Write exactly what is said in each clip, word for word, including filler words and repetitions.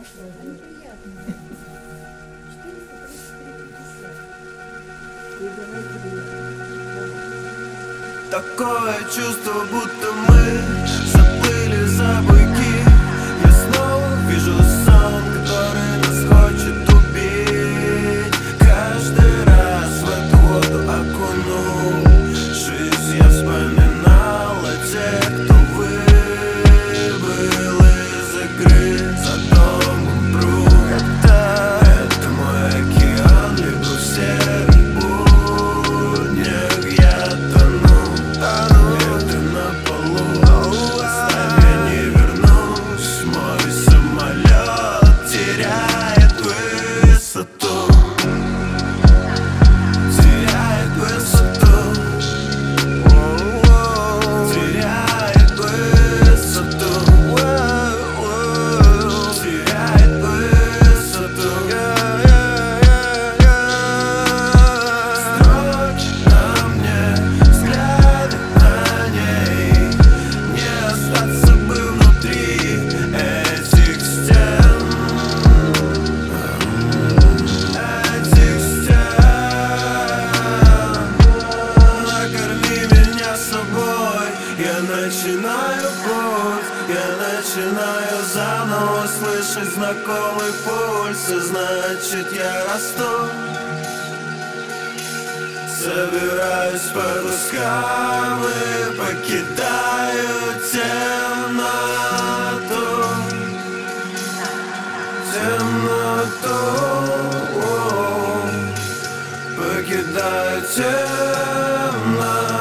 Такое чувство, будто мы заплыли за буйки. Я снова вижу сон, который нас хочет убить. Каждый раз в эту воду окунул жизнь, я вспоминала тех, кто выбыл из игры. За домом пруд, это мой океан, либо в серых буднях я тону. Лето на полу, оставь, я не вернусь. Мой самолет теряет высоту, теряет высоту, теряет высоту, теряет высоту. Строчь на мне взгляды, на ней не остаться бы внутри этих стен, этих стен. Накорми меня собой, я начинаю путь, я начинаю заново слышать знакомый пульс, и значит я расту. Собираюсь по кускам и покидаю темноту, темноту, покидаю темноту,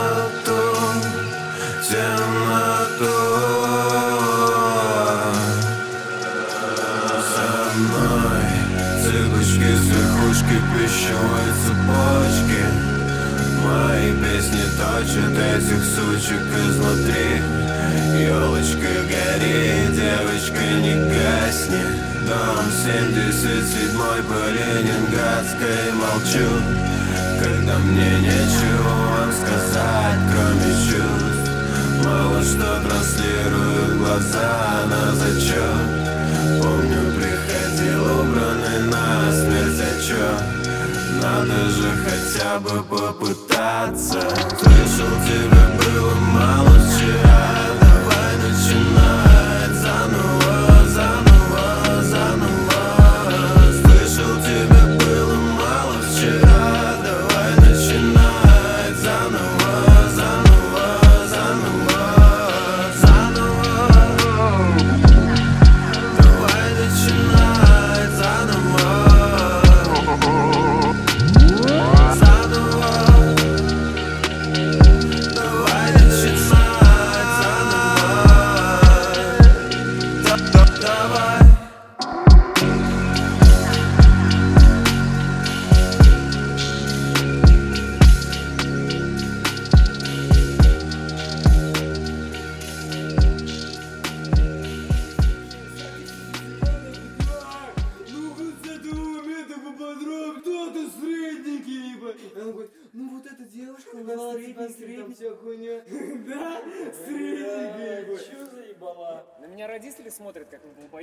темноту. За мной цыпочки с верхушки пищевой цепочки. Мои песни точат этих сучек изнутри. Ёлочка, гори, девочка, не гасни. Дом семьдесят седьмой по Ленинградской. Молчу, когда мне нечего вам сказать, кроме чувств. Мало что транслируют глаза на зачет. Помню, приходил убранный на смерть отчет. Надо же хотя бы попытаться. Слышал, тебе было мало вчера. Давай начинать заново, заново, заново. Слышал, тебе было мало вчера. Давай начинать заново, заново, заново, заново. Давай начинать заново. Он говорит, ну вот эта девушка у нас средненький, там вся хуйня. Да, средненький. Чё заебала? На меня родители смотрят, как на долбоёба.